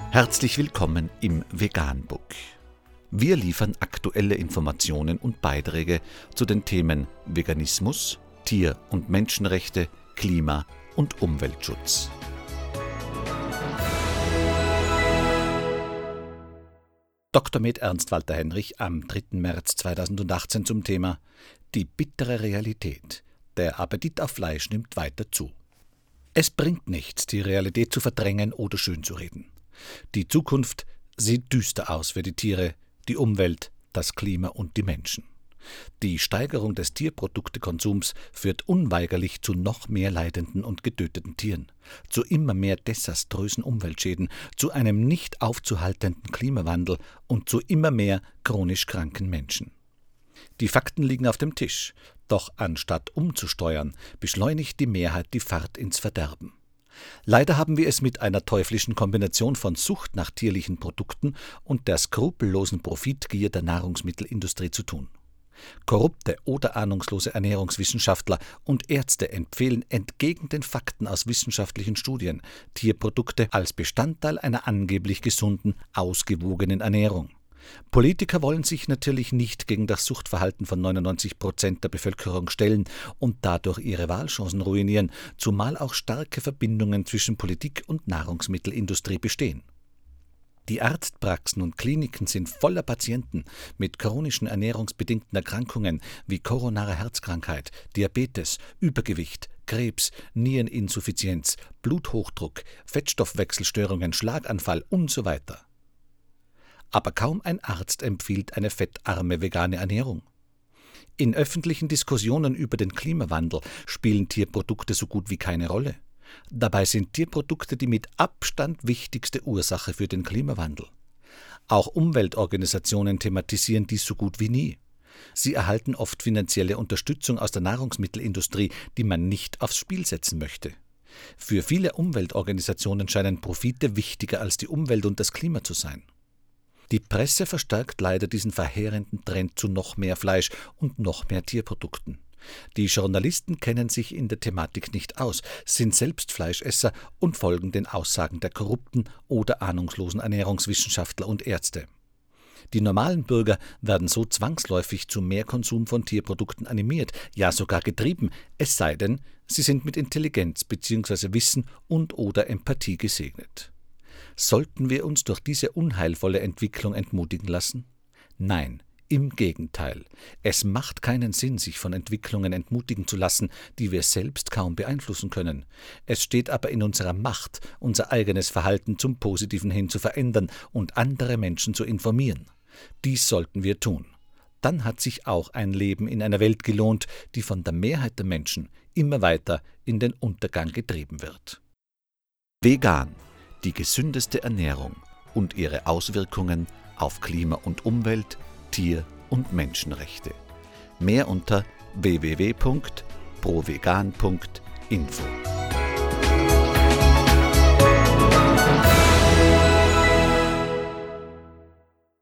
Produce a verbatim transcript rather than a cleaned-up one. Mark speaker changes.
Speaker 1: Herzlich willkommen im Veganbook. Wir liefern aktuelle Informationen und Beiträge zu den Themen Veganismus, Tier- und Menschenrechte, Klima- und Umweltschutz. Doktor med Ernst Walter Henrich am dritten März zweitausendachtzehn zum Thema Die bittere Realität. Der Appetit auf Fleisch nimmt weiter zu. Es bringt nichts, die Realität zu verdrängen oder schönzureden. Die Zukunft sieht düster aus für die Tiere, die Umwelt, das Klima und die Menschen. Die Steigerung des Tierproduktekonsums führt unweigerlich zu noch mehr leidenden und getöteten Tieren, zu immer mehr desaströsen Umweltschäden, zu einem nicht aufzuhaltenden Klimawandel und zu immer mehr chronisch kranken Menschen. Die Fakten liegen auf dem Tisch, doch anstatt umzusteuern, beschleunigt die Mehrheit die Fahrt ins Verderben. Leider haben wir es mit einer teuflischen Kombination von Sucht nach tierlichen Produkten und der skrupellosen Profitgier der Nahrungsmittelindustrie zu tun. Korrupte oder ahnungslose Ernährungswissenschaftler und Ärzte empfehlen entgegen den Fakten aus wissenschaftlichen Studien Tierprodukte als Bestandteil einer angeblich gesunden, ausgewogenen Ernährung. Politiker wollen sich natürlich nicht gegen das Suchtverhalten von neunundneunzig Prozent der Bevölkerung stellen und dadurch ihre Wahlchancen ruinieren, zumal auch starke Verbindungen zwischen Politik und Nahrungsmittelindustrie bestehen. Die Arztpraxen und Kliniken sind voller Patienten mit chronischen ernährungsbedingten Erkrankungen wie koronare Herzkrankheit, Diabetes, Übergewicht, Krebs, Niereninsuffizienz, Bluthochdruck, Fettstoffwechselstörungen, Schlaganfall und so weiter. Aber kaum ein Arzt empfiehlt eine fettarme vegane Ernährung. In öffentlichen Diskussionen über den Klimawandel spielen Tierprodukte so gut wie keine Rolle. Dabei sind Tierprodukte die mit Abstand wichtigste Ursache für den Klimawandel. Auch Umweltorganisationen thematisieren dies so gut wie nie. Sie erhalten oft finanzielle Unterstützung aus der Nahrungsmittelindustrie, die man nicht aufs Spiel setzen möchte. Für viele Umweltorganisationen scheinen Profite wichtiger als die Umwelt und das Klima zu sein. Die Presse verstärkt leider diesen verheerenden Trend zu noch mehr Fleisch und noch mehr Tierprodukten. Die Journalisten kennen sich in der Thematik nicht aus, sind selbst Fleischesser und folgen den Aussagen der korrupten oder ahnungslosen Ernährungswissenschaftler und Ärzte. Die normalen Bürger werden so zwangsläufig zu mehr Konsum von Tierprodukten animiert, ja sogar getrieben, es sei denn, sie sind mit Intelligenz bzw. Wissen und oder Empathie gesegnet. Sollten wir uns durch diese unheilvolle Entwicklung entmutigen lassen? Nein, im Gegenteil. Es macht keinen Sinn, sich von Entwicklungen entmutigen zu lassen, die wir selbst kaum beeinflussen können. Es steht aber in unserer Macht, unser eigenes Verhalten zum Positiven hin zu verändern und andere Menschen zu informieren. Dies sollten wir tun. Dann hat sich auch ein Leben in einer Welt gelohnt, die von der Mehrheit der Menschen immer weiter in den Untergang getrieben wird. Vegan. Die gesündeste Ernährung und ihre Auswirkungen auf Klima und Umwelt, Tier- und Menschenrechte. Mehr unter w w w punkt provegan punkt info.